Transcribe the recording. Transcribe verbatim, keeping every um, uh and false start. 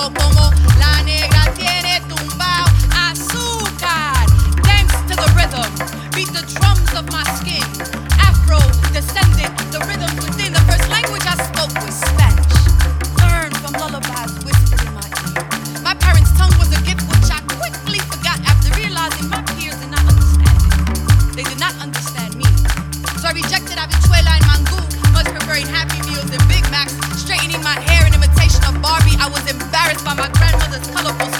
como la negra tiene tumbao azúcar. Dance to the rhythm, beat the drums of my skin. Afro descendant, the rhythms within. The first language I spoke was Spanish. Learned from lullabies whispered in my ear. My parents' tongue was a gift which I quickly forgot after realizing my peers did not understand it. They did not understand me. So I rejected habichuela and mango, much preferring Happy Meals and Big Macs. Straightening my hair in imitation of Barbie, I was embarrassed by my grandmother's colorful